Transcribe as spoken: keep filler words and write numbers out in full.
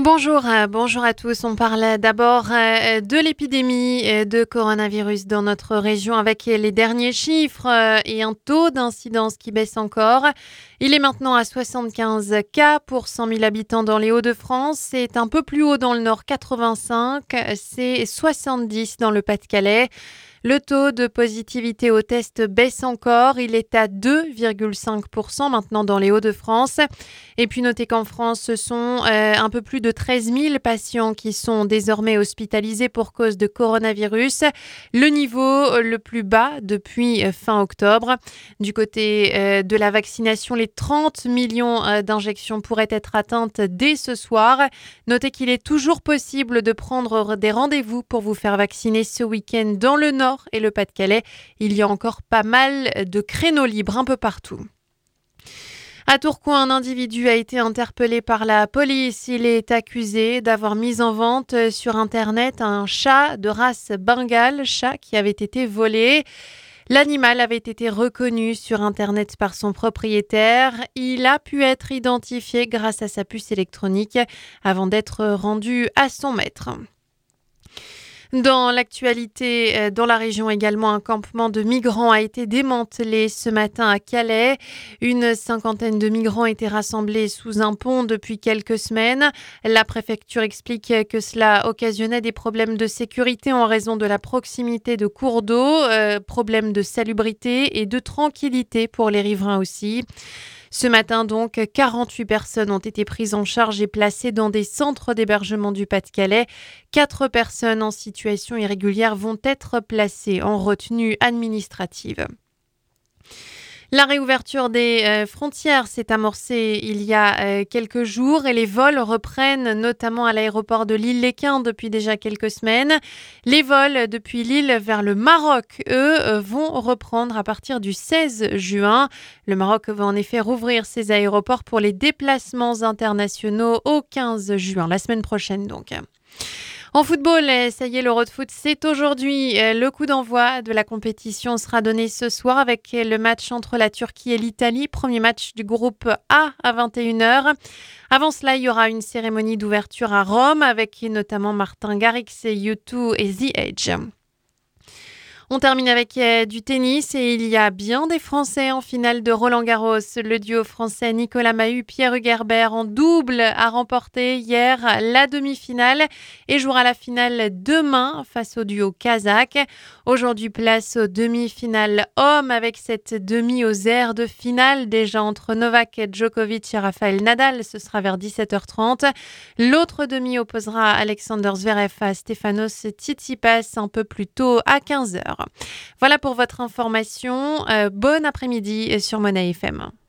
Bonjour, euh, bonjour à tous. On parle d'abord euh, de l'épidémie euh, de coronavirus dans notre région avec les derniers chiffres euh, et un taux d'incidence qui baisse encore. Il est maintenant à soixante-quinze cas pour cent mille habitants dans les Hauts-de-France. C'est un peu plus haut dans le Nord, quatre-vingt-cinq. C'est soixante-dix dans le Pas-de-Calais. Le taux de positivité au test baisse encore. Il est à deux virgule cinq pour cent maintenant dans les Hauts-de-France. Et puis notez qu'en France, ce sont euh, un peu plus de treize mille patients qui sont désormais hospitalisés pour cause de coronavirus. Le niveau le plus bas depuis fin octobre. Du côté euh, de la vaccination, les trente millions euh, d'injections pourraient être atteintes dès ce soir. Notez qu'il est toujours possible de prendre des rendez-vous pour vous faire vacciner ce week-end dans le Nord et le Pas-de-Calais. Il y a encore pas mal de créneaux libres un peu partout. À Tourcoing, un individu a été interpellé par la police. Il est accusé d'avoir mis en vente sur Internet un chat de race bengale, chat qui avait été volé. L'animal avait été reconnu sur Internet par son propriétaire. Il a pu être identifié grâce à sa puce électronique avant d'être rendu à son maître. Dans l'actualité, dans la région également, un campement de migrants a été démantelé ce matin à Calais. Une cinquantaine de migrants étaient rassemblés sous un pont depuis quelques semaines. La préfecture explique que cela occasionnait des problèmes de sécurité en raison de la proximité de cours d'eau, euh, problèmes de salubrité et de tranquillité pour les riverains aussi. Ce matin donc, quarante-huit personnes ont été prises en charge et placées dans des centres d'hébergement du Pas-de-Calais. Quatre personnes en situation irrégulière vont être placées en retenue administrative. La réouverture des euh, frontières s'est amorcée il y a euh, quelques jours et les vols reprennent notamment à l'aéroport de Lille-Léquin depuis déjà quelques semaines. Les vols depuis Lille vers le Maroc, eux, euh, vont reprendre à partir du seize juin. Le Maroc va en effet rouvrir ses aéroports pour les déplacements internationaux au quinze juin, la semaine prochaine donc. En football, ça y est, l'Euro de foot, c'est aujourd'hui. Le coup d'envoi de la compétition sera donné ce soir avec le match entre la Turquie et l'Italie. Premier match du groupe A à vingt et une heures. Avant cela, il y aura une cérémonie d'ouverture à Rome avec notamment Martin Garrix, U deux et The Edge. On termine avec euh, du tennis et il y a bien des Français en finale de Roland-Garros. Le duo français Nicolas Mahut, Pierre Hugerbert en double a remporté hier la demi-finale et jouera la finale demain face au duo kazakh. Aujourd'hui, place aux demi-finales hommes avec cette demi aux airs de finale déjà entre Novak Djokovic et Rafael Nadal. Ce sera vers dix-sept heures trente. L'autre demi opposera Alexander Zverev à Stefanos Tsitsipas un peu plus tôt à quinze heures. Voilà pour votre information. Euh, bon après-midi sur Monnaie F M.